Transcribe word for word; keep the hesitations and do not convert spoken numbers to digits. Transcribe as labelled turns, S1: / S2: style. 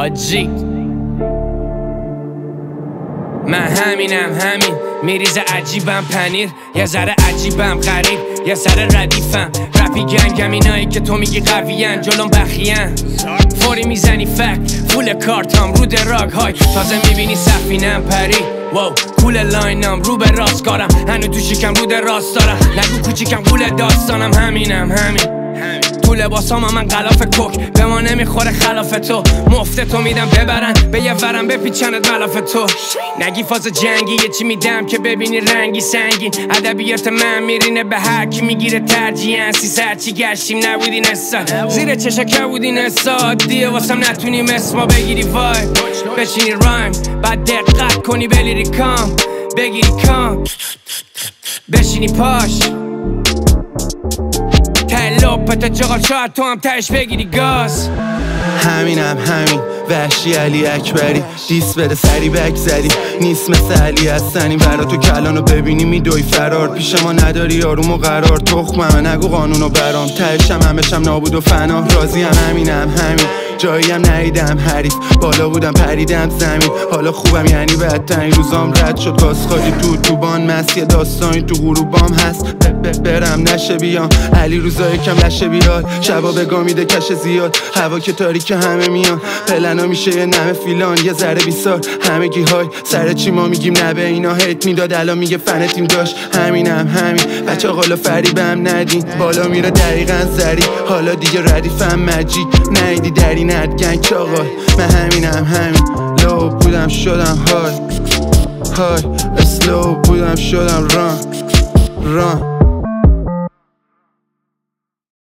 S1: حاجی من همینم همین میریزه عجیبم پنیر یه ذره عجیبم غریب یه ذره ردیفم رپی گنگم اینایی که تو میگی قویان جلوم بخیان فوری میزنی فکت فول کارتام رو دراگ های تازه میبینی سفینم پری واو کول لاینم رو به راستکارم هنو تو شکم رو در راست دارم نگو کوچیکم قول داستانم همینم همین تو لباسام من غلاف کوک به ما نمیخوره خلاف تو مفته تو میدم ببرن به یه ورم بپیچند ملاف تو نگی فاز جنگی یه چی میدم که ببینی رنگی سنگین ادبیات من میرینه به هر کی میگیره ترجیحاً سی سرچی گشتیم نبودین حسا زیر چشا بودین حسا دیه واسم نتونیم اسما بگیری وای بشینی رایم بعد دقت کنی به لیریکام بگیری کام بشینی پاش لپت چقدر شاید تو هم تش بگیری گاز
S2: همینم همین وحشی علی اکبری دیس بده سری بک زدی نیست مثل علی هستنی برا تو کلانو ببینی میدوی فرار پیش ما نداری آروم و قرار تخممه نگو قانونو برام تهشم همشم نابود و فنا راضیم همینم همین جایی هم ندیدم حریف بالا بودم پریدم زمین حالا خوبم یعنی بدترین روزام رد شد گاز خالی تو توبان مست یه داستانی تو غروبام هست برم نشه بیام علی روزای کم لشه بیاد شبا بگاه میده کش زیاد هوا که تاریک همه میان پلنا میشه یه نمه فیلان یه ذره بیسار همگی های سر چی ما میگیم نه به اینا هیت میداد الان میگه فن تیم داشت همینم همین بچه قالا فریبم ندین بالا میره دقیقا زری حالا دیگه ردیفم مجیک نیدی دری ند گنگ چاقای من همینم همین لو بودم شدم های های اسلو بودم شدم ران ران